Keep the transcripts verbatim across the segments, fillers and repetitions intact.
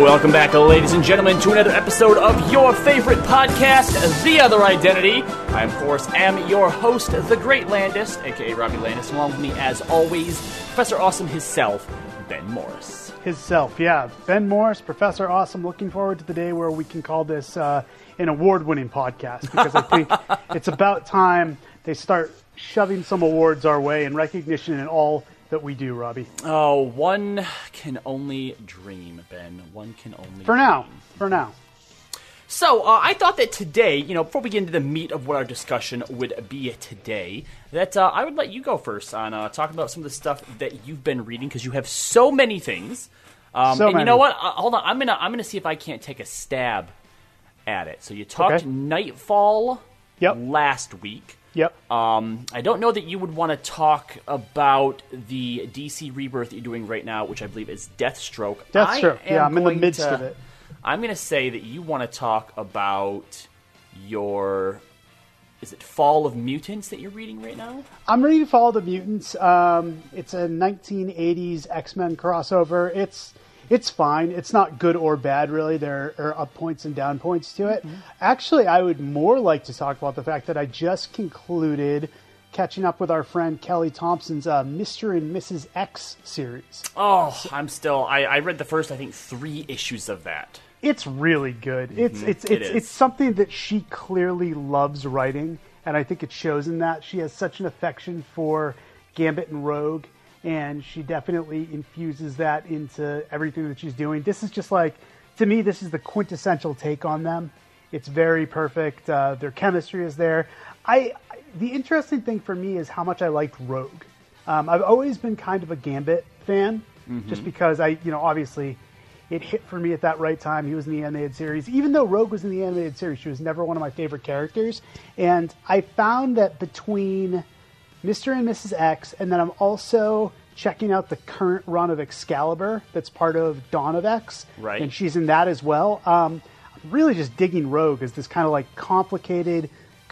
Welcome back, ladies and gentlemen, to another episode of your favorite podcast, The Other Identity. I, of course, am your host, The Great Landis, a k a. Robbie Landis, along with me, as always, Professor Awesome himself, Ben Morris. Himself, yeah. Ben Morris, Professor Awesome, looking forward to the day where we can call this uh, an award-winning podcast, because I think it's about time they start shoving some awards our way and recognition in all that we do, Robbie. Oh, one can only dream, Ben. One can only For dream. now. For now. So, uh, I thought that today, you know, before we get into the meat of what our discussion would be today, that uh, I would let you go first on uh, talking about some of the stuff that you've been reading, because you have so many things. Um, so and many. you know what? Uh, hold on. I'm gonna I'm gonna see if I can't take a stab at it. So you talked Okay. Nightfall Yep. last week. Yep. Um, I don't know that you would want to talk about the D C Rebirth that you're doing right now, which I believe is Deathstroke. Deathstroke. I am Yeah, I'm in the going midst to- of it. I'm going to say that you want to talk about your, is it Fall of Mutants that you're reading right now? I'm ready to follow the Mutants. Um, it's a nineteen eighties X-Men crossover. It's it's fine. It's not good or bad, really. There are up points and down points to it. Mm-hmm. Actually, I would more like to talk about the fact that I just concluded catching up with our friend Kelly Thompson's uh, Mister and Missus X series. Oh, I'm still, I, I read the first, I think, three issues of that. It's really good. It's it's It it's is. it's something that she clearly loves writing, and I think it shows in that. She has such an affection for Gambit and Rogue, and she definitely infuses that into everything that she's doing. This is just like, to me, this is the quintessential take on them. It's very perfect. Uh, their chemistry is there. I the interesting thing for me is how much I liked Rogue. Um, I've always been kind of a Gambit fan, Mm-hmm. just because I, you know, obviously it hit for me at that right time. He was in the animated series. Even though Rogue was in the animated series, she was never one of my favorite characters. And I found that between Mister and Missus X, and then I'm also checking out the current run of Excalibur that's part of Dawn of X. Right. And she's in that as well. Um, I'm really just digging Rogue as this kind of like complicated,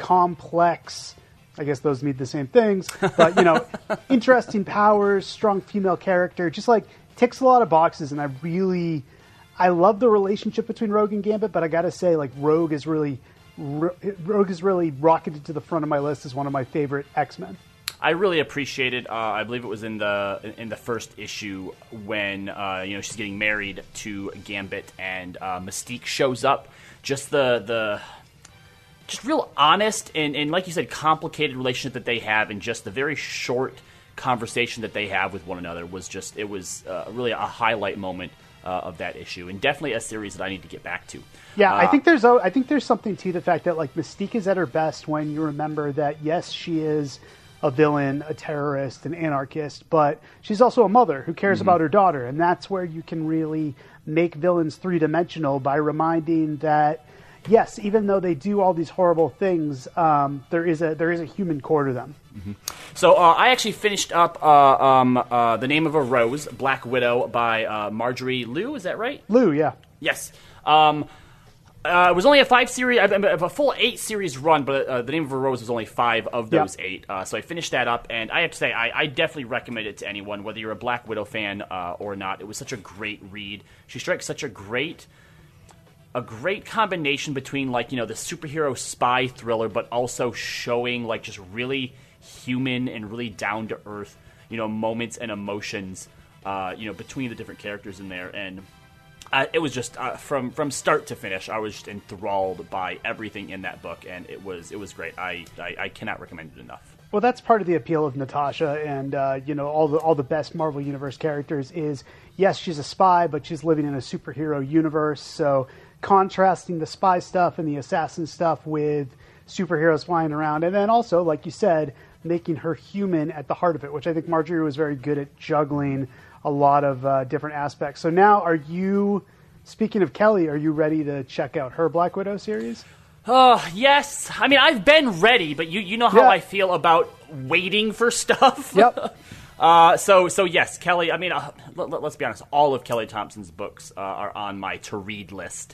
complex, I guess those mean the same things, but, you know, interesting powers, strong female character, just like ticks a lot of boxes. And I really, I love the relationship between Rogue and Gambit, but I gotta say, like, Rogue is really, Rogue is really rocketed to the front of my list as one of my favorite X-Men. I really appreciated. Uh, I believe it was in the in the first issue when uh, you know she's getting married to Gambit and uh, Mystique shows up. Just the the just real honest and, and like you said, complicated relationship that they have, and just the very short conversation that they have with one another was just it was uh, really a highlight moment uh, of that issue, and definitely a series that I need to get back to. Yeah, uh, I think there's a, I think there's something to the fact that like Mystique is at her best when you remember that yes, she is a villain, a terrorist, an anarchist, but she's also a mother who cares Mm-hmm. about her daughter, and that's where you can really make villains three-dimensional by reminding that yes, even though they do all these horrible things, um, there is a there is a human core to them. Mm-hmm. So uh, I actually finished up uh, um, uh, The Name of a Rose, Black Widow by uh, Marjorie Liu. Is that right? Lou, yeah. Yes. Um, uh, it was only a five series, a full eight series run, but uh, The Name of a Rose was only five of those Yep. eight. Uh, so I finished that up, and I have to say, I, I definitely recommend it to anyone, whether you're a Black Widow fan uh, or not. It was such a great read. She strikes such a great, a great combination between, like, you know, the superhero spy thriller, but also showing like just really human and really down to earth, you know, moments and emotions, uh, you know, between the different characters in there. And Uh, it was just uh, from from start to finish, I was just enthralled by everything in that book, and it was it was great. I, I, I cannot recommend it enough. Well, that's part of the appeal of Natasha and uh, you know all the all the best Marvel Universe characters is yes, she's a spy, but she's living in a superhero universe. So contrasting the spy stuff and the assassin stuff with superheroes flying around, and then also, like you said, making her human at the heart of it, which I think Marjorie was very good at juggling a lot of uh, different aspects. So now, are you, speaking of Kelly, are you ready to check out her Black Widow series? Oh, yes. I mean, I've been ready, but you, you know how Yeah. I feel about waiting for stuff. Yep. uh, so, so yes, Kelly, I mean, uh, let, let, let's be honest, all of Kelly Thompson's books uh, are on my to-read list.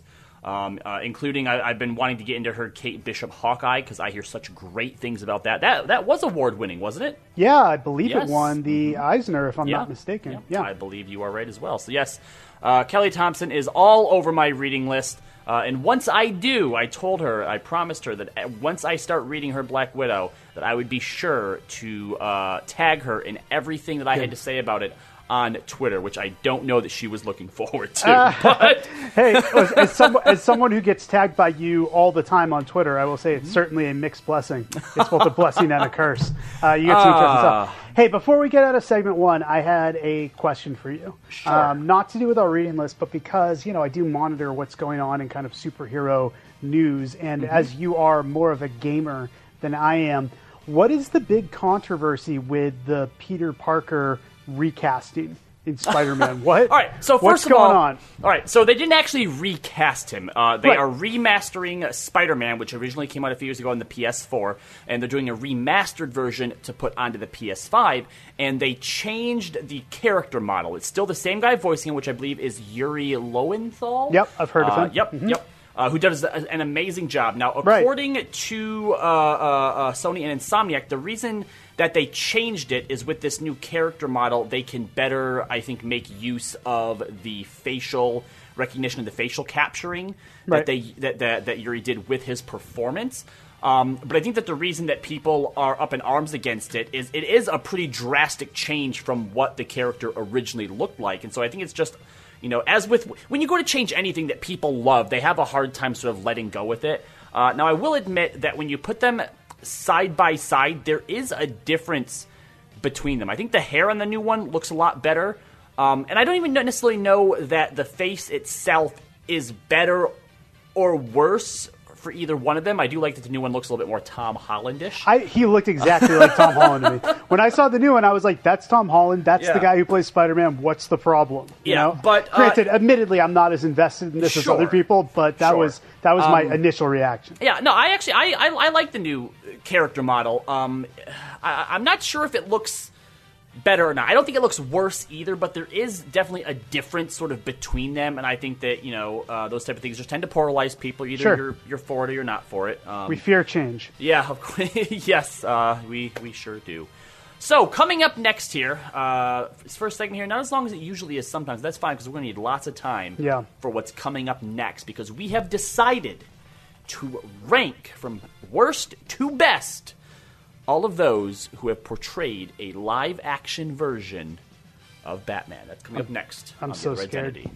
Um, uh, including, I, I've been wanting to get into her Kate Bishop Hawkeye because I hear such great things about that. That that was award winning, wasn't it? Yeah, I believe Yes. it won the Eisner, if I'm Yeah. not mistaken. Yeah. Yeah. I believe you are right as well. So yes, uh, Kelly Thompson is all over my reading list. Uh, and once I do, I told her, I promised her that once I start reading her Black Widow, that I would be sure to uh, tag her in everything that I had to say about it on Twitter, which I don't know that she was looking forward to. Uh, but hey, as, as, some, as someone who gets tagged by you all the time on Twitter, I will say it's Mm-hmm. certainly a mixed blessing. It's both a blessing and a curse. Uh, you get some interesting Ah. stuff. Hey, before we get out of segment one, I had a question for you. Sure. Um, not to do with our reading list, but because, you know, I do monitor what's going on in kind of superhero news, and Mm-hmm. as you are more of a gamer than I am, what is the big controversy with the Peter Parker recasting in Spider-Man? What? all right, so first What's of going all, on? all right, so they didn't actually recast him. Uh, they Right. are remastering Spider-Man, which originally came out a few years ago on the P S four, and they're doing a remastered version to put onto the P S five. And they changed the character model. It's still the same guy voicing him, which I believe is Yuri Lowenthal. Yep, I've heard of Uh, him. Yep, Mhm. yep. Uh, who does a- an amazing job. Now, Right. according to uh, uh, uh, Sony and Insomniac, the reason that they changed it is with this new character model, they can better, I think, make use of the facial recognition and the facial capturing Right. that they that, that that Yuri did with his performance. Um, but I think that the reason that people are up in arms against it is it is a pretty drastic change from what the character originally looked like, and so I think it's just. You know, as with when you go to change anything that people love, they have a hard time sort of letting go with it. Uh, now, I will admit that when you put them side by side, there is a difference between them. I think the hair on the new one looks a lot better, um, and I don't even necessarily know that the face itself is better or worse for either one of them. I do like that the new one looks a little bit more Tom Hollandish. I, he looked exactly like Tom Holland to me. When I saw the new one, I was like, that's Tom Holland. That's Yeah. the guy who plays Spider-Man. What's the problem? You Yeah, know? but, uh, Granted, admittedly, I'm not as invested in this as Sure. other people, but that Sure. was that was my Um, initial reaction. Yeah, no, I actually I I, I like the new character model. Um, I, I'm not sure if it looks better or not. I don't think it looks worse either, but there is definitely a difference sort of between them, and I think that you know uh, those type of things just tend to polarize people. Either Sure. you're you're for it or you're not for it. Um, We fear change. yeah, of course. Yes, uh, we we sure do. So coming up next here, uh, this first segment here, not as long as it usually is sometimes. That's fine because we're going to need lots of time Yeah. for what's coming up next because we have decided to rank from worst to best all of those who have portrayed a live-action version of Batman. That's coming up next. I'm on so The Other scared. Identity.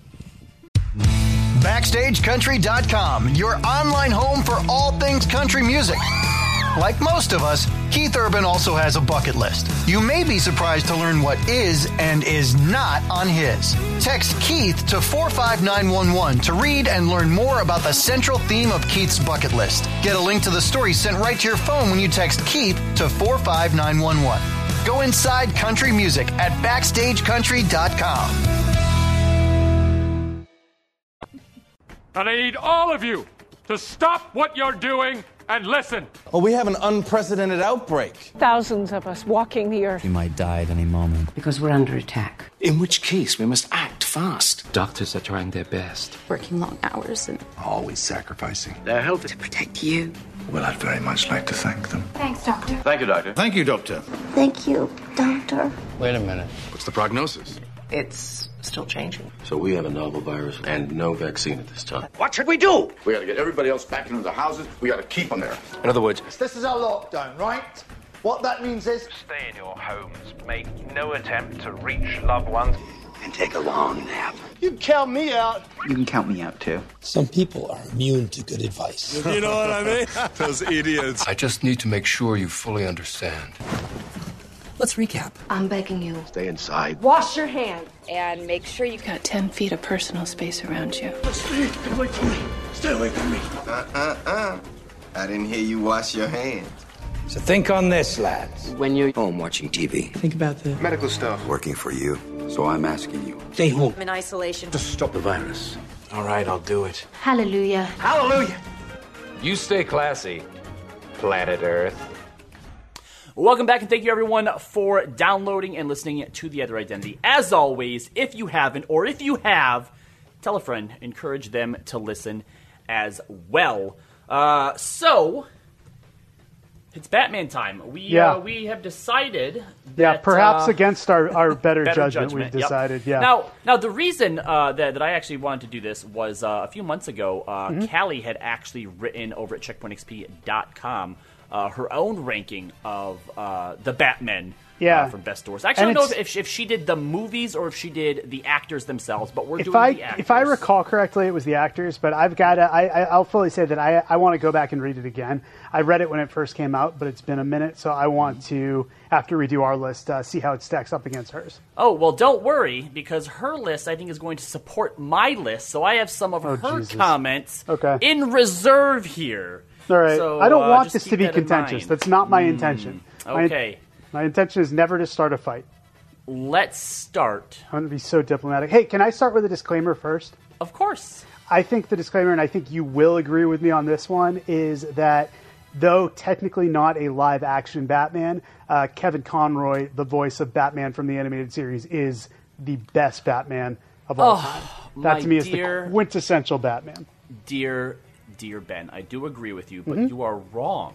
Backstage Country dot com, your online home for all things country music. Like most of us, Keith Urban also has a bucket list. You may be surprised to learn what is and is not on his. Text Keith to four five nine one one to read and learn more about the central theme of Keith's bucket list. Get a link to the story sent right to your phone when you text Keith to four five nine one one. Go inside country music at Backstage Country dot com. And I need all of you to stop what you're doing and listen. Well, we have an unprecedented outbreak. Thousands of us walking the earth. We might die at any moment. Because we're under attack. In which case, we must act fast. Doctors are trying their best. Working long hours and always sacrificing their health to protect you. Well, I'd very much like to thank them. Thanks, Doctor. Thank you, Doctor. Thank you, Doctor. Thank you, Doctor. Wait a minute. What's the prognosis? It's still changing. So we have a novel virus and no vaccine at this time. What should we do? We gotta get everybody else back into the houses. We gotta keep them there. In other words, this is our lockdown, right? What that means is stay in your homes, make no attempt to reach loved ones, and take a long nap. You can count me out. You can count me out too. Some people are immune to good advice. You know what I mean? Those idiots. I just need to make sure you fully understand. Let's recap. I'm begging you. Stay inside. Wash your hands. And make sure you've got ten feet of personal space around you. Stay away from me. Stay away from me. Uh-uh-uh. I didn't hear you wash your hands. So think on this, lads. When you're home watching T V, think about the medical stuff. Working for you. So I'm asking you. Stay home. I'm in isolation. Just stop the virus. All right, I'll do it. Hallelujah. Hallelujah. You stay classy, planet Earth. Welcome back, and thank you, everyone, for downloading and listening to The Other Identity. As always, if you haven't, or if you have, tell a friend, encourage them to listen as well. Uh, so, it's Batman time. We Yeah. uh, we have decided that... Yeah, perhaps uh, against our, our better, better judgment, judgment, we've decided. Yep. Yeah. Now, now the reason uh, that, that I actually wanted to do this was uh, a few months ago, uh, Mhm. Callie had actually written over at checkpoint x p dot com uh, her own ranking of uh, the Batmen Yeah. uh, from Best Doors. I actually And don't know it's- if, if, she, if she did the movies or if she did the actors themselves, but we're if doing I the actors. if I recall correctly, it was the actors. But I've got to. I, I I'll fully say that I I want to go back and read it again. I read it when it first came out, but it's been a minute, so I want to, after we do our list, uh, see how it stacks up against hers. Oh, well, don't worry, because her list, I think, is going to support my list, so I have some of Oh, her Jesus. comments Okay. in reserve here. All right. So, I don't uh, want just this keep to be that in contentious. mind. That's not my Mm, intention. My- okay. My, intention is never to start a fight. Let's start. I'm going to be so diplomatic. Hey, can I start with a disclaimer first? Of course. I think the disclaimer, and I think you will agree with me on this one, is that though technically not a live-action Batman, uh, Kevin Conroy, the voice of Batman from the animated series, is the best Batman of all Oh, time. my That to me is dear- the quintessential Batman. Dear, dear Ben, I do agree with you, but Mhm. you are wrong.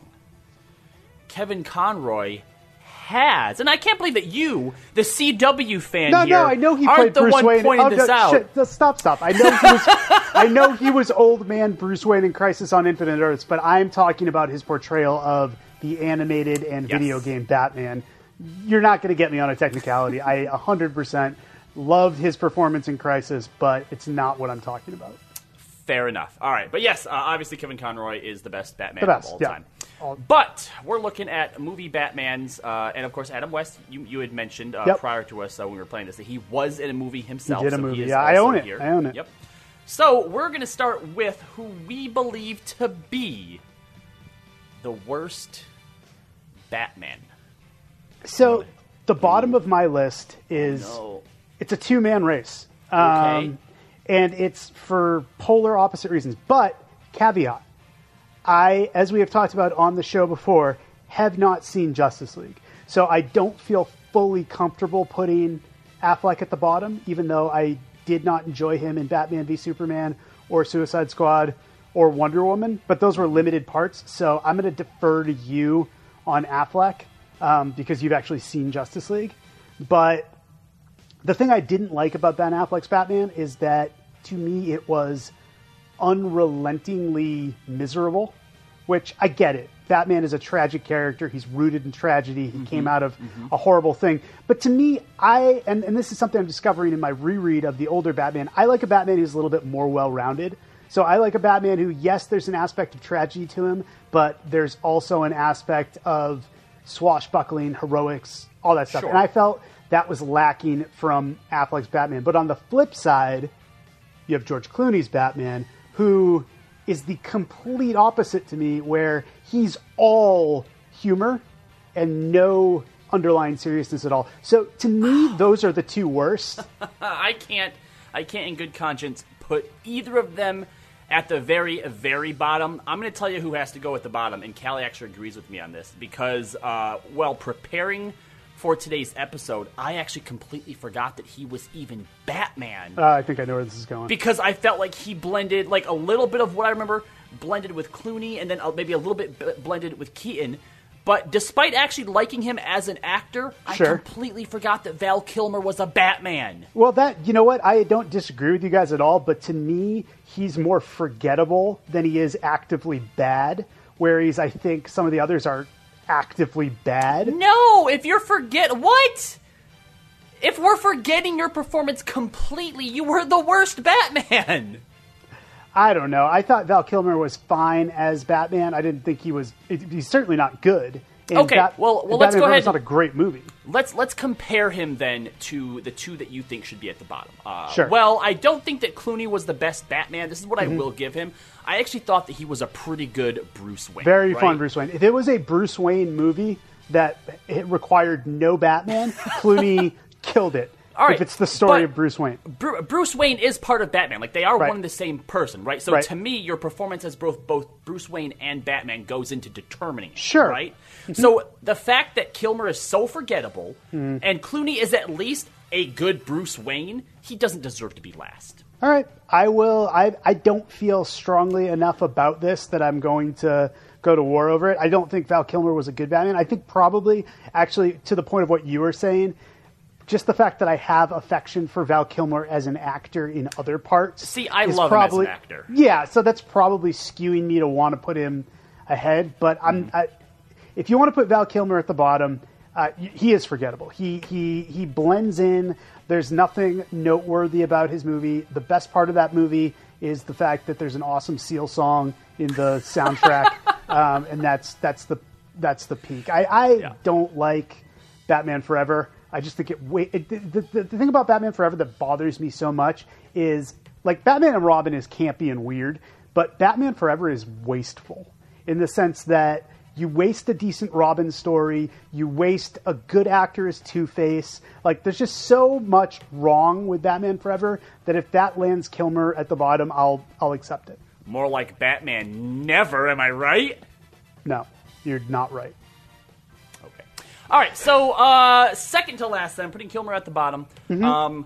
Kevin Conroy has, and I can't believe that you, the C W fan No, here, no, I know he aren't played the Bruce one Wayne. pointing Oh, this no, out. shit, just stop, stop. I know he was. I know he was old man Bruce Wayne in Crisis on Infinite Earths, but I'm talking about his portrayal of the animated and Yes. video game Batman. You're not going to get me on a technicality. I one hundred percent loved his performance in Crisis, but it's not what I'm talking about. Fair enough. All right, but yes, uh, obviously Kevin Conroy is the best Batman The best, of all yeah. time. All- But we're looking at movie Batmans, uh, and of course Adam West. You, you had mentioned uh, Yep. prior to us uh, when we were playing this that he was in a movie himself. He did a so movie. He is Yeah, I also own it. Here. I own it. Yep. So we're going to start with who we believe to be the worst Batman. So the bottom of my list is No. it's a two man race. Okay. Um, and it's for polar opposite reasons. But caveat, I, as we have talked about on the show before, have not seen Justice League. So I don't feel fully comfortable putting Affleck at the bottom, even though I did not enjoy him in Batman v Superman or Suicide Squad or Wonder Woman. But those were limited parts. So I'm going to defer to you on Affleck um, because you've actually seen Justice League. But the thing I didn't like about Ben Affleck's Batman is that, to me, it was unrelentingly miserable, which I get it. Batman is a tragic character. He's rooted in tragedy. He came out of a horrible thing. But to me, I, and, and this is something I'm discovering in my reread of the older Batman, I like a Batman who's a little bit more well-rounded. So I like a Batman who, yes, there's an aspect of tragedy to him, but there's also an aspect of swashbuckling, heroics, all that stuff. Sure. And I felt that was lacking from Affleck's Batman. But on the flip side, you have George Clooney's Batman, who is the complete opposite to me, where he's all humor and no underlying seriousness at all. So to me, those are the two worst. I can't, I can't in good conscience put either of them at the very, very bottom. I'm going to tell you who has to go at the bottom, and Callie actually agrees with me on this, because uh, while preparing for today's episode, I actually completely forgot that he was even Batman. Uh, I think I know where this is going. Because I felt like he blended, like a little bit of what I remember, blended with Clooney, and then uh, maybe a little bit b- blended with Keaton. But despite actually liking him as an actor, Sure. I completely forgot that Val Kilmer was a Batman. Well, that, you know what? I don't disagree with you guys at all, but to me, he's more forgettable than he is actively bad, whereas I think some of the others are actively bad. No, if you're forget what? If we're forgetting your performance completely, you were the worst Batman. I don't know. I thought Val Kilmer was fine as Batman. I didn't think he was. He's certainly not good. And Okay, Bat- well- well, and let's Batman go Forever ahead. is not a great movie. Let's let's compare him then to the two that you think should be at the bottom. Uh, Sure. Well, I don't think that Clooney was the best Batman. This is what Mhm. I will give him. I actually thought that he was a pretty good Bruce Wayne. Very right? fun Bruce Wayne. If it was a Bruce Wayne movie that it required no Batman, Clooney killed it. All right, if it's the story but- of Bruce Wayne. Bru- Bruce Wayne is part of Batman. Like, they are Right. one and the same person, right? So Right. to me, your performance as both both Bruce Wayne and Batman goes into determining it, Sure. right? So the fact that Kilmer is so forgettable Mhm. and Clooney is at least a good Bruce Wayne, he doesn't deserve to be last. All right, I will. I I don't feel strongly enough about this that I'm going to go to war over it. I don't think Val Kilmer was a good Batman. I think probably, actually, to the point of what you were saying, just the fact that I have affection for Val Kilmer as an actor in other parts. See, I is love probably, him as an actor. Yeah, so that's probably skewing me to want to put him ahead. But I'm, Mm-hmm. I, if you want to put Val Kilmer at the bottom, uh, he is forgettable. He he he blends in. There's nothing noteworthy about his movie. The best part of that movie is the fact that there's an awesome Seal song in the soundtrack, um, and that's that's the that's the peak. I, I Yeah. don't like Batman Forever. I just think it, wait, it the, the, the thing about Batman Forever that bothers me so much is, like, Batman and Robin is campy and weird, but Batman Forever is wasteful in the sense that you waste a decent Robin story, you waste a good actor as Two-Face. Like, there's just so much wrong with Batman Forever that if that lands Kilmer at the bottom, I'll I'll accept it. More like Batman Never, am I right? No, you're not right. Okay. All right, so uh, second to last then, putting Kilmer at the bottom. Mm-hmm. Um,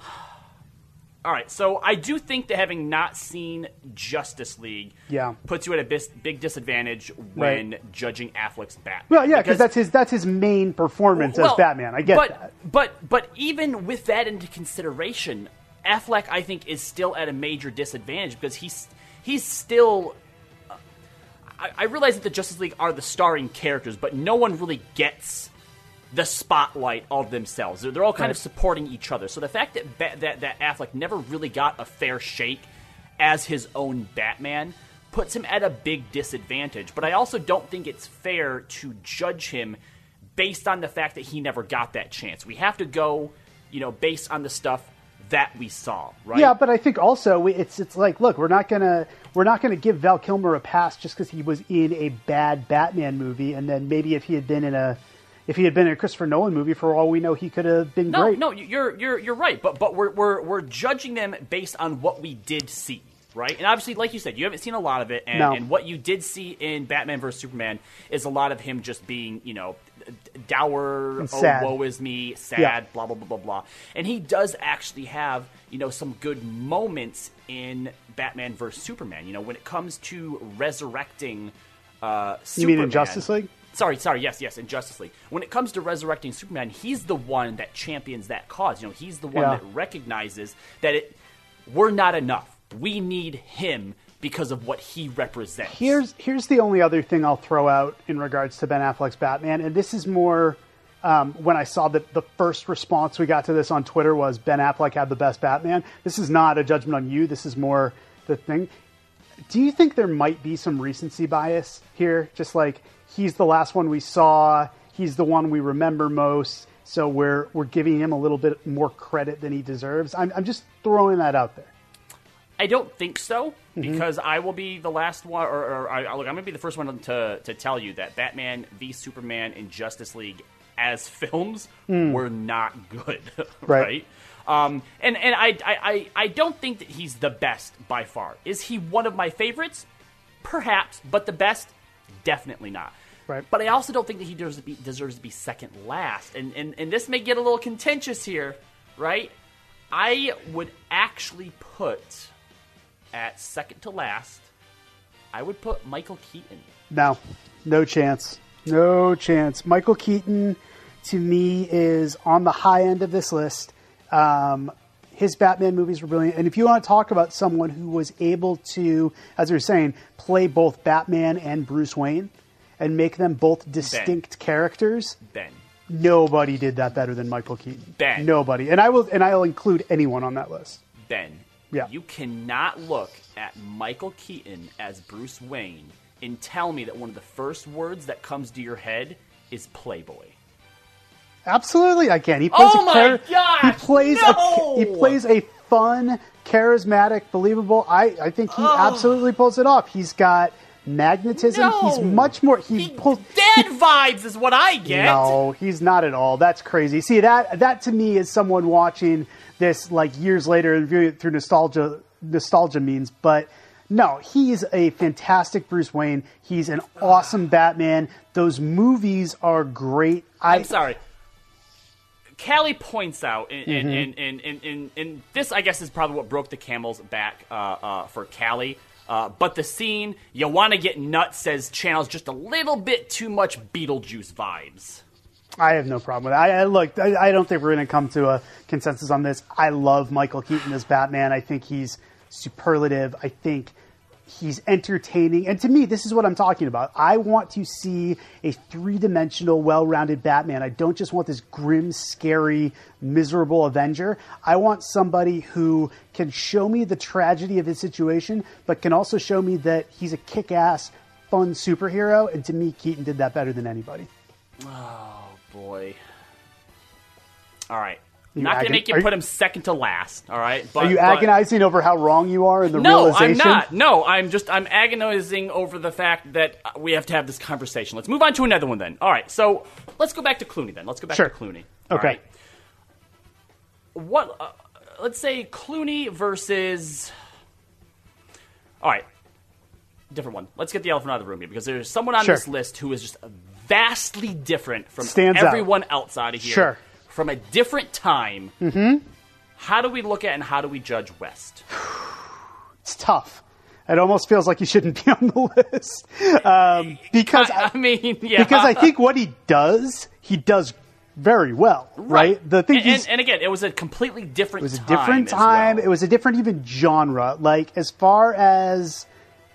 all right, so I do think that having not seen Justice League Yeah. puts you at a bis- big disadvantage when Right. judging Affleck's Batman. Well, yeah, because that's his that's his main performance Well, as Batman. I get but, that. But but even with that into consideration, Affleck, I think, is still at a major disadvantage because he's he's still. Uh, I, I realize that the Justice League are the starring characters, but no one really gets the spotlight of themselves. They're, they're all kind Right. of supporting each other. So the fact that Ba- that that Affleck never really got a fair shake as his own Batman puts him at a big disadvantage. But I also don't think it's fair to judge him based on the fact that he never got that chance. We have to go, you know, based on the stuff that we saw, right? Yeah, but I think also we- it's it's like, look, we're not gonna we're not gonna give Val Kilmer a pass just because he was in a bad Batman movie, and then maybe if he had been in a if he had been in a Christopher Nolan movie, for all we know, he could have been No, great. no, you're you're you're right, but but we're we're we're judging them based on what we did see, right? And obviously, like you said, you haven't seen a lot of it, and, No. and what you did see in Batman versus Superman is a lot of him just being, you know, dour, And oh, sad. woe is me, sad, Yeah. blah blah blah blah blah. And he does actually have, you know, some good moments in Batman versus Superman. You know, when it comes to resurrecting uh, You Superman. mean in Justice League? Sorry, sorry, yes, yes, in Justice League. When it comes to resurrecting Superman, he's the one that champions that cause. You know, he's the one Yeah. that recognizes that it we're not enough. We need him because of what he represents. Here's here's the only other thing I'll throw out in regards to Ben Affleck's Batman, and this is more um, when I saw that the first response we got to this on Twitter was Ben Affleck had the best Batman. This is not a judgment on you. This is more the thing. Do you think there might be some recency bias here? Just like he's the last one we saw, he's the one we remember most, so we're we're giving him a little bit more credit than he deserves. I'm I'm just throwing that out there. I don't think so, Mm-hmm. because I will be the last one, or, or I, look, I'm going to be the first one to to tell you that Batman v Superman and Justice League as films Mm. were not good, Right. right? Um, and and I, I, I, I don't think that he's the best by far. Is he one of my favorites? Perhaps, but the best? Definitely not. Right. But I also don't think that he deserves to be, deserves to be second last. And, and, and this may get a little contentious here, right? I would actually put, at second to last, I would put Michael Keaton. No, no chance. No chance. Michael Keaton, to me, is on the high end of this list. Um, his Batman movies were brilliant. And if you want to talk about someone who was able to, as we were saying, play both Batman and Bruce Wayne and make them both distinct characters, Ben. nobody did that better than Michael Keaton. Ben. Nobody. And I will, and I'll include anyone on that list. Ben. Yeah. You cannot look at Michael Keaton as Bruce Wayne and tell me that one of the first words that comes to your head is Playboy. Absolutely, I can. He plays Oh a my char- gosh, He plays no! a he plays a fun, charismatic, believable. I, I think he Oh. absolutely pulls it off. He's got magnetism. No. He's much more. He, pulls. Dad vibes is what I get. No, he's not at all. That's crazy. See, that that to me is someone watching this like years later and viewing it through nostalgia nostalgia means, but. No, he's a fantastic Bruce Wayne. He's an awesome Batman. Those movies are great. I, I'm sorry. Callie points out, and, Mm-hmm. and, and, and, and, and this, I guess, is probably what broke the camel's back uh, uh, for Callie. Uh, but the scene, you want to get nuts, says channels just a little bit too much Beetlejuice vibes. I have no problem with it. I, I look, I, I don't think we're going to come to a consensus on this. I love Michael Keaton as Batman. I think he's superlative. I think he's entertaining. And to me, this is what I'm talking about. I want to see a three-dimensional, well-rounded Batman. I don't just want this grim, scary, miserable Avenger. I want somebody who can show me the tragedy of his situation, but can also show me that he's a kick-ass, fun superhero. And to me, Keaton did that better than anybody. Oh, boy. All right. I'm You not going to agon- make you are put you- him second to last, all right? But, Are you but- agonizing over how wrong you are in the No, realization? I'm not. No, I'm just, I'm agonizing over the fact that we have to have this conversation. Let's move on to another one then. All right, so let's go back to Clooney then. Let's go back Sure. to Clooney. All Okay. right. What, uh, let's say Clooney versus, all right, different one. Let's get the elephant out of the room here because there's someone on Sure. this list who is just vastly different from Stands out. everyone else out of here. Sure. From a different time. Mm-hmm. How do we look at and how do we judge West? It's tough. It almost feels like you shouldn't be on the list um, because I, I mean, yeah, because I think what he does, he does very well, right? The thing and, he's, and, and again, it was a completely different. it was a time different as time. well. It was a different even genre. Like as far as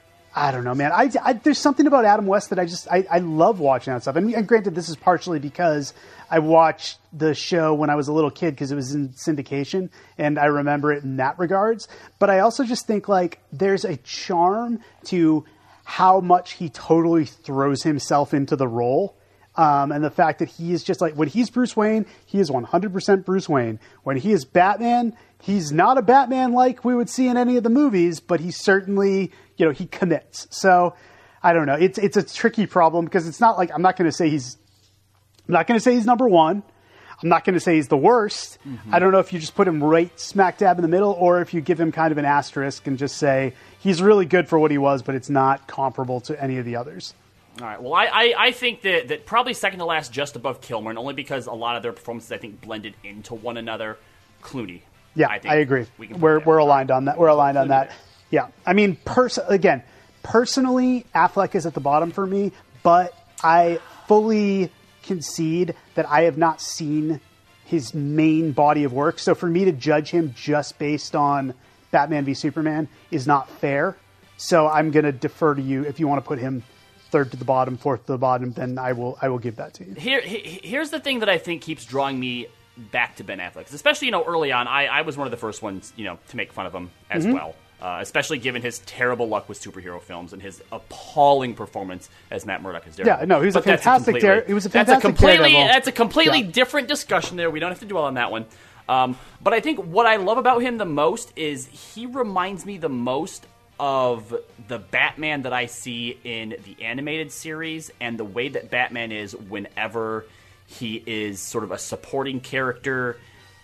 I don't know, man. I, I there's something about Adam West that I just I, I love watching that stuff. And, and granted, this is partially because I watched the show when I was a little kid because it was in syndication, and I remember it in that regards. But I also just think like there's a charm to how much he totally throws himself into the role. Um, and the fact that he is just like, when he's Bruce Wayne, he is one hundred percent Bruce Wayne. When he is Batman, he's not a Batman like we would see in any of the movies, but he certainly, you know, he commits. So I don't know. It's, it's a tricky problem because it's not like, I'm not going to say he's, I'm not going to say he's number one. I'm not going to say he's the worst. Mm-hmm. I don't know if you just put him right smack dab in the middle or if you give him kind of an asterisk and just say he's really good for what he was, but it's not comparable to any of the others. All right. Well, I, I, I think that, that probably second to last, just above Kilmer, and only because a lot of their performances, I think, blended into one another. Clooney. Yeah, I, think I agree. We can we're we're aligned on that. We're aligned on Clooney that. there. Yeah. I mean, pers- again, personally, Affleck is at the bottom for me, but I fully concede that I have not seen his main body of work. So for me to judge him just based on Batman v Superman is not fair. So I'm going to defer to you. If you want to put him third to the bottom, fourth to the bottom, then I will I will give that to you. Here, he- here's the thing that I think keeps drawing me back to Ben Affleck, especially, you know, early on. I, I was one of the first ones, you know, to make fun of him as Mhm. well, uh, especially given his terrible luck with superhero films and his appalling performance as Matt Murdock as Daredevil. Yeah, no, he was a But that's fantastic completely- Dare- he was a that's fantastic completely, Daredevil. That's a completely Yeah. different discussion there. We don't have to dwell on that one. Um, but I think what I love about him the most is he reminds me the most of the Batman that I see in the animated series and the way that Batman is whenever he is sort of a supporting character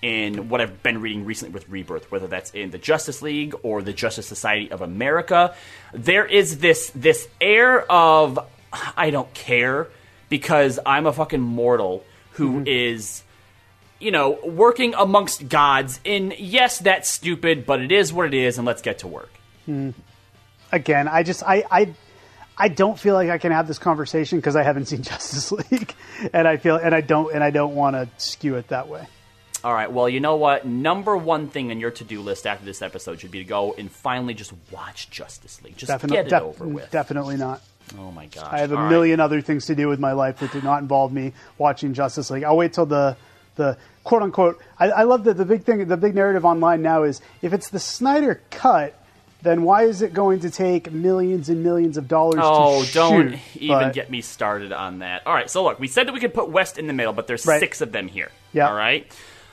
in what I've been reading recently with Rebirth, whether that's in the Justice League or the Justice Society of America. There is this this air of, I don't care because I'm a fucking mortal who mm-hmm. is, you know, working amongst gods. And yes, that's stupid, but it is what it is, and let's get to work. Hmm. Again, I just I, I I don't feel like I can have this conversation because I haven't seen Justice League, and I feel and I don't and I don't want to skew it that way. All right. Well, you know what? Number one thing on your to-do list after this episode should be to go and finally just watch Justice League. Just Definite- get it def- over with. Definitely not. Oh my gosh! I have a All million right. other things to do with my life that do not involve me watching Justice League. I'll wait till the the quote unquote. I, I love that the big thing, the big narrative online now is if it's the Snyder cut, then why is it going to take millions and millions of dollars Oh, to don't shoot? even But- get me started on that. All right, so look, we said that we could put West in the middle, but there's Right. six of them here. Yeah. All right.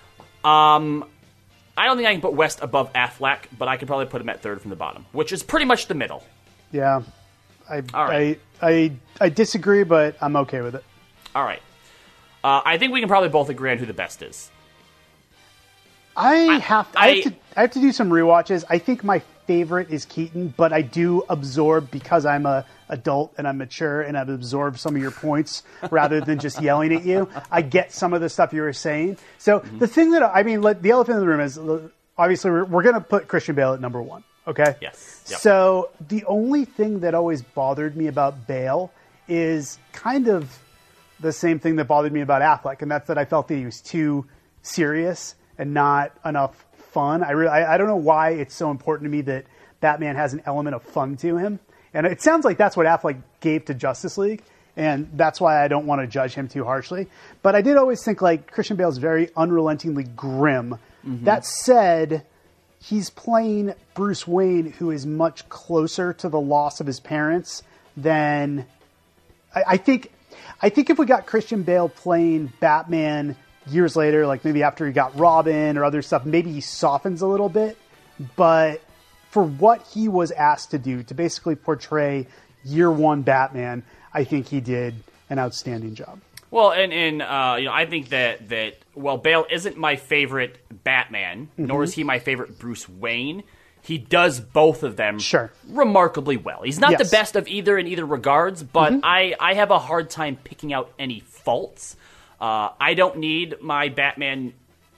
Um, I don't think I can put West above Affleck, but I could probably put him at third from the bottom, which is pretty much the middle. Yeah, I All right. I, I I disagree, but I'm okay with it. All right. Uh, I think we can probably both agree on who the best is. I, I have to, I, I have to I have to do some rewatches. I think my favorite is Keaton, but I do absorb because I'm a adult and I'm mature and I've absorbed some of your points rather than just yelling at you. I get some of the stuff you were saying. So mm-hmm. the thing that I mean, like, the elephant in the room is obviously we're, we're going to put Christian Bale at number one. Okay. Yes. Yep. So the only thing that always bothered me about Bale is kind of the same thing that bothered me about Affleck, and that's that I felt that he was too serious and not enough fun. I really, I, I don't know why it's so important to me that Batman has an element of fun to him, and it sounds like that's what Affleck gave to Justice League, and that's why I don't want to judge him too harshly. But I did always think like Christian Bale is very unrelentingly grim. Mm-hmm. That said, he's playing Bruce Wayne, who is much closer to the loss of his parents than I, I think. I think if we got Christian Bale playing Batman years later, like maybe after he got Robin or other stuff, maybe he softens a little bit. But for what he was asked to do, to basically portray year one Batman, I think he did an outstanding job. Well, and, and uh, you know, I think that, that, well, Bale isn't my favorite Batman, mm-hmm. nor is he my favorite Bruce Wayne. He does both of them sure. remarkably well. He's not yes. the best of either in either regards, but mm-hmm. I, I have a hard time picking out any faults. Uh, I don't need my Batman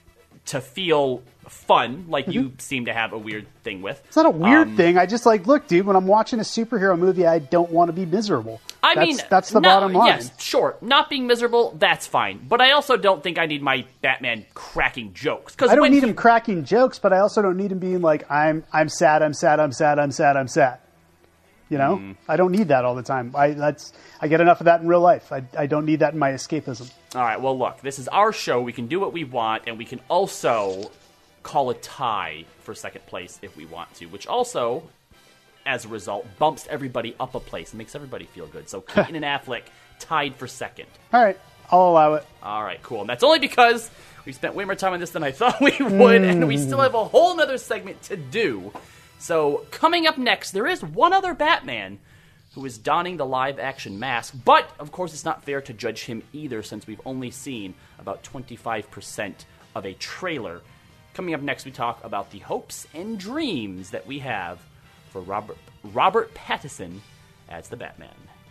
to feel fun, like mm-hmm. you seem to have a weird thing with. It's not a weird um, thing. I just like, look, dude, when I'm watching a superhero movie, I don't want to be miserable. I that's, mean, that's the not, bottom line. Yes, sure. Not being miserable, that's fine. But I also don't think I need my Batman cracking jokes. I don't need he, him cracking jokes, but I also don't need him being like, I'm I'm sad, I'm sad, I'm sad, I'm sad, I'm sad. You know? Mm. I don't need that all the time. I that's I get enough of that in real life. I, I don't need that in my escapism. All right, well, look, this is our show. We can do what we want, and we can also call a tie for second place if we want to, which also, as a result, bumps everybody up a place and makes everybody feel good. So Keaton and Affleck tied for second. All right, I'll allow it. All right, cool. And that's only because we spent way more time on this than I thought we would, mm. and we still have a whole nother segment to do. So coming up next, there is one other Batman who is donning the live-action mask, but, of course, it's not fair to judge him either since we've only seen about twenty-five percent of a trailer. Coming up next, we talk about the hopes and dreams that we have for Robert Robert Pattinson as the Batman.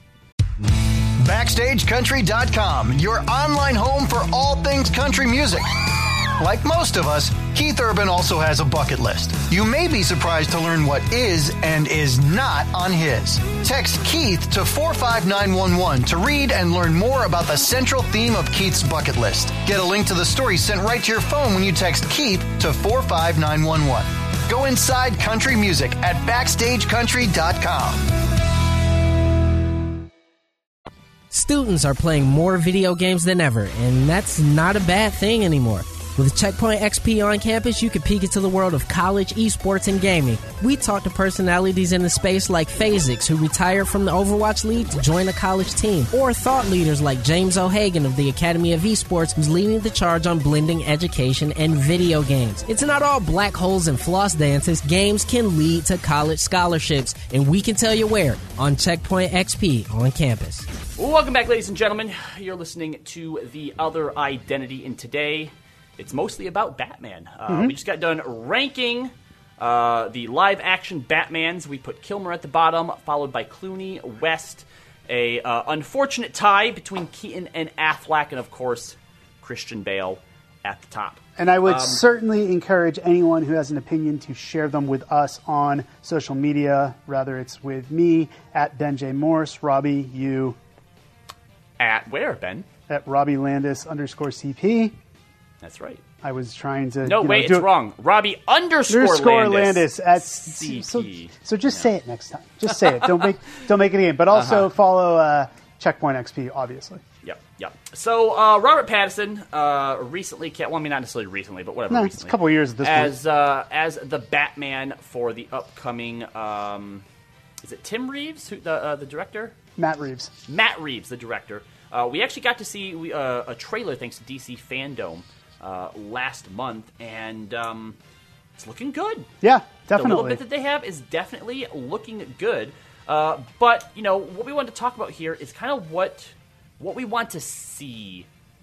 Backstage Country dot com, your online home for all things country music. Like most of us, Keith Urban also has a bucket list. You may be surprised to learn what is and is not on his. Text Keith to four five nine one one to read and learn more about the central theme of Keith's bucket list. Get a link to the story sent right to your phone when you text Keith to four five nine one one. Go inside country music at Backstage Country dot com. Students are playing more video games than ever, and that's not a bad thing anymore. With Checkpoint X P on campus, you can peek into the world of college, esports, and gaming. We talk to personalities in the space like Phasix, who retired from the Overwatch League to join a college team, or thought leaders like James O'Hagan of the Academy of Esports, who's leading the charge on blending education and video games. It's not all black holes and floss dances. Games can lead to college scholarships, and we can tell you where on Checkpoint X P on campus. Welcome back, ladies and gentlemen. You're listening to The Other Identity, and today it's mostly about Batman. Uh, mm-hmm. We just got done ranking uh, the live-action Batmans. We put Kilmer at the bottom, followed by Clooney, West. A uh, unfortunate tie between Keaton and Affleck, and of course, Christian Bale at the top. And I would um, certainly encourage anyone who has an opinion to share them with us on social media. Rather, it's with me at Ben J. Morse, Robbie, you. At where, Ben? At Robbie Landis underscore C P. That's right. I was trying to. No, you know, wait, do it's wrong. Robbie underscore, underscore Landis. Landis at C P. So, so just yeah. say it next time. Just say it. Don't make don't make it again. But also uh-huh. follow uh, Checkpoint X P, obviously. Yep, yep. So uh, Robert Pattinson uh, recently, well, I mean, not necessarily recently, but whatever. No, recently, it's a couple of years at this as point. uh, as the Batman for the upcoming. Um, is it Tim Reeves, who, the uh, the director? Matt Reeves. Matt Reeves, the director. Uh, we actually got to see uh, a trailer thanks to D C Fandom uh, last month, and um, it's looking good. Yeah, definitely. The little bit that they have is definitely looking good. Uh, but, you know, what we want to talk about here is kind of what what we want to see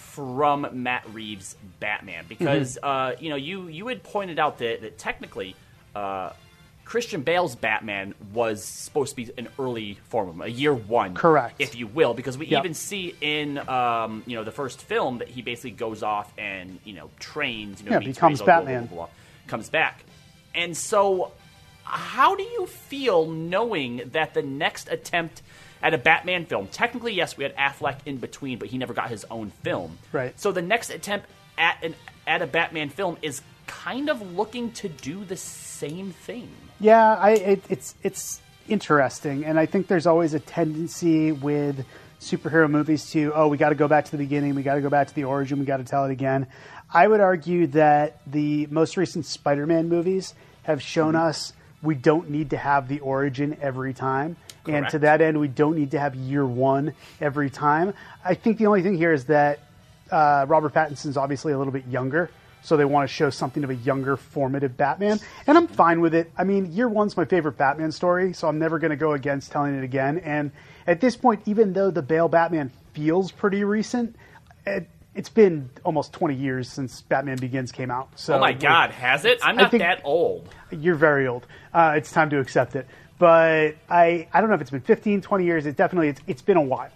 from Matt Reeves' Batman because mm-hmm. uh, you know you you had pointed out that, that technically uh, Christian Bale's Batman was supposed to be an early form of him, a year one, correct, if you will, because we yep. even see in um, you know the first film that he basically goes off and you know trains, you know, yeah, becomes Batman, blah, blah, blah, blah, comes back, and so how do you feel knowing that the next attempt at a Batman film, technically, yes, we had Affleck in between, but he never got his own film. Right. So the next attempt at an at a Batman film is kind of looking to do the same thing. Yeah, I it, it's it's interesting, and I think there's always a tendency with superhero movies to, oh, we got to go back to the beginning, we got to go back to the origin, we got to tell it again. I would argue that the most recent Spider-Man movies have shown mm-hmm. us we don't need to have the origin every time. Correct. And to that end, we don't need to have year one every time. I think the only thing here is that uh, Robert Pattinson's obviously a little bit younger, so they want to show something of a younger, formative Batman. And I'm fine with it. I mean, year one's my favorite Batman story, so I'm never going to go against telling it again. And at this point, even though the Bale Batman feels pretty recent, it, it's been almost twenty years since Batman Begins came out. So oh my God, has it? I'm not that old. You're very old. Uh, it's time to accept it. But I, I don't know if it's been fifteen, twenty years. It definitely, it's, it's been a while.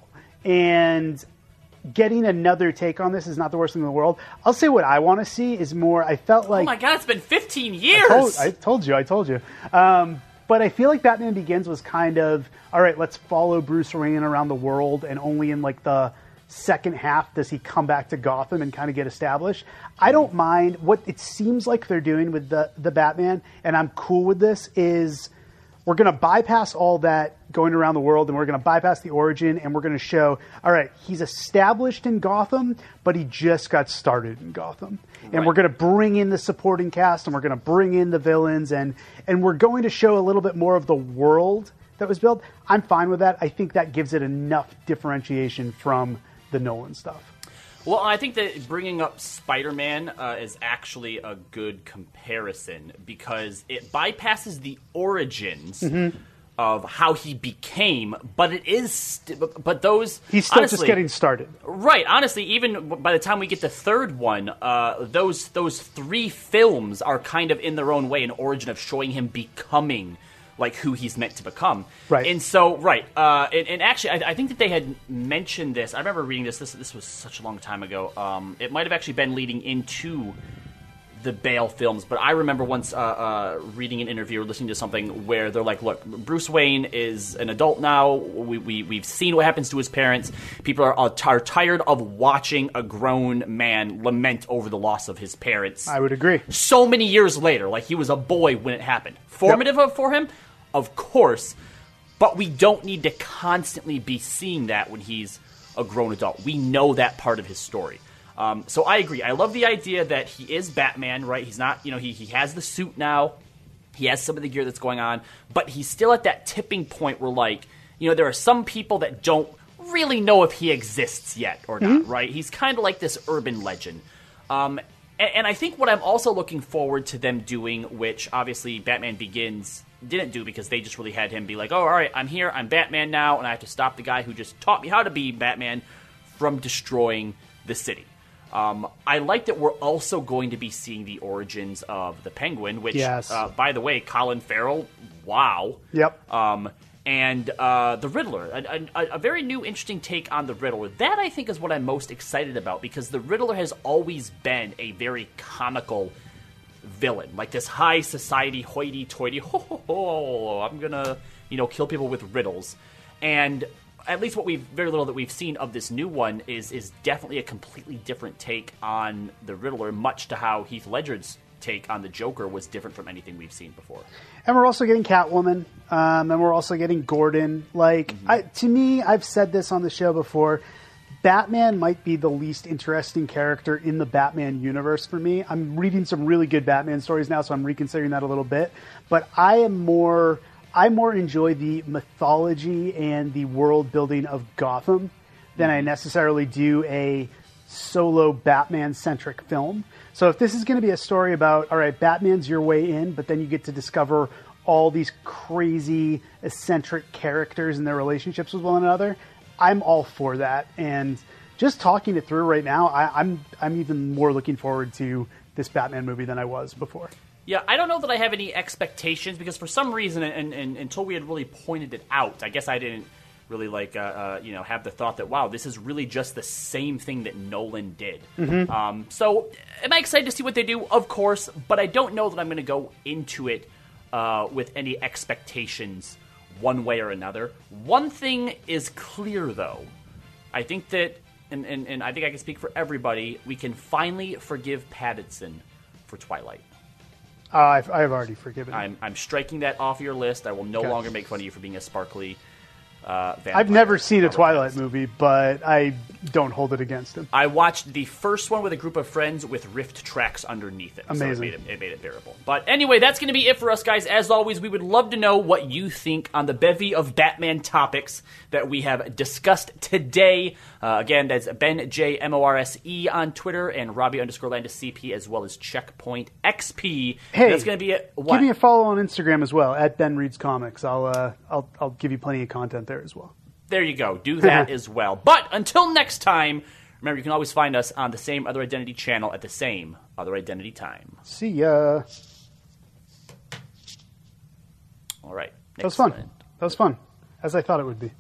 And getting another take on this is not the worst thing in the world. I'll say what I want to see is more, I felt like... Oh my God, it's been fifteen years! I told, I told you, I told you. Um, but I feel like Batman Begins was kind of, all right, let's follow Bruce Wayne around the world, and only in like the second half does he come back to Gotham and kind of get established. I don't mind. What it seems like they're doing with the, the Batman, and I'm cool with this, is... we're going to bypass all that going around the world, and we're going to bypass the origin, and we're going to show, all right, he's established in Gotham, but he just got started in Gotham. Right. And we're going to bring in the supporting cast, and we're going to bring in the villains, and, and we're going to show a little bit more of the world that was built. I'm fine with that. I think that gives it enough differentiation from the Nolan stuff. Well, I think that bringing up Spider-Man uh, is actually a good comparison because it bypasses the origins mm-hmm. of how he became, but it is, st- but those he's still honestly, just getting started, right? Honestly, even by the time we get the third one, uh, those those three films are kind of in their own way an origin of showing him becoming like who he's meant to become. Right. And so, right. Uh, and, and actually, I, I think that they had mentioned this. I remember reading this. This this was such a long time ago. Um, it might have actually been leading into the Bale films, but I remember once uh, uh, reading an interview or listening to something where they're like, look, Bruce Wayne is an adult now. We, we, we've seen what happens to his parents. People are, are tired of watching a grown man lament over the loss of his parents. I would agree. So many years later, like he was a boy when it happened. Formative yep. for him? Of course, but we don't need to constantly be seeing that when he's a grown adult. We know that part of his story. Um, so I agree. I love the idea that he is Batman, right? He's not, you know, he, he has the suit now. He has some of the gear that's going on, but he's still at that tipping point where, like, you know, there are some people that don't really know if he exists yet or not, mm-hmm. right? He's kind of like this urban legend. Um, and, and I think what I'm also looking forward to them doing, which obviously Batman Begins didn't do because they just really had him be like, oh, all right, I'm here, I'm Batman now, and I have to stop the guy who just taught me how to be Batman from destroying the city. Um, I like that we're also going to be seeing the origins of the Penguin, which, yes. uh, by the way, Colin Farrell, wow. Yep. Um, and uh, the Riddler, a, a, a very new, interesting take on the Riddler. That, I think, is what I'm most excited about because the Riddler has always been a very comical villain, like this high society hoity-toity, ho, ho, ho, I'm gonna, you know, kill people with riddles. And at least what we've, very little that we've seen of this new one is is definitely a completely different take on the Riddler, much to how Heath Ledger's take on the Joker was different from anything we've seen before. And we're also getting Catwoman, um, and we're also getting Gordon. Like, mm-hmm. I, to me, I've said this on the show before, Batman might be the least interesting character in the Batman universe for me. I'm reading some really good Batman stories now, so I'm reconsidering that a little bit. But I am more, I more enjoy the mythology and the world building of Gotham than I necessarily do a solo Batman-centric film. So if this is going to be a story about, all right, Batman's your way in, but then you get to discover all these crazy, eccentric characters and their relationships with one another, I'm all for that. And just talking it through right now, I, I'm I'm even more looking forward to this Batman movie than I was before. Yeah, I don't know that I have any expectations because for some reason, and, and until we had really pointed it out, I guess I didn't really like uh, uh, you know have the thought that wow, this is really just the same thing that Nolan did. Mm-hmm. Um, so, am I excited to see what they do? Of course, but I don't know that I'm going to go into it uh, with any expectations one way or another. One thing is clear, though. I think that, and, and, and I think I can speak for everybody, we can finally forgive Pattinson for Twilight. Uh, I've, I've already forgiven him. I'm, I'm striking that off your list. I will no Okay. longer make fun of you for being a sparkly uh, vampire. I've never seen a Twilight movie, but I don't hold it against him. I watched the first one with a group of friends with riffed tracks underneath it. Amazing. So it made it, it made it bearable. But anyway, that's going to be it for us, guys. As always, we would love to know what you think on the bevy of Batman topics that we have discussed today. Uh, again, that's Ben J M O R S E on Twitter and Robbie underscore Landis C P as well as Checkpoint X P. Hey, that's going to be it. What? Give me a follow on Instagram as well at Ben Reads Comics. I'll uh, I'll I'll give you plenty of content there as well. There you go. Do that as well. But until next time, remember you can always find us on the same Other Identity channel at the same Other Identity time. See ya. All right. That was fun. That was fun, as I thought it would be.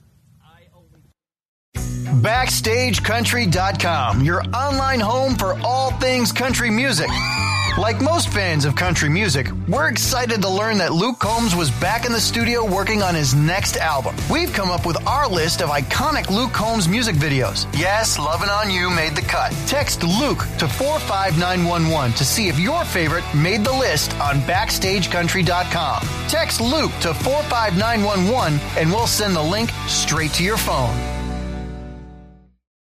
Backstage Country dot com, your online home for all things country music. Like most fans of country music, we're excited to learn that Luke Combs was back in the studio working on his next album. We've come up with our list of iconic Luke Combs music videos. Yes, Lovin' On You made the cut. Text Luke to four five nine one one to see if your favorite made the list on Backstage Country dot com. Text Luke to four five nine one one and we'll send the link straight to your phone.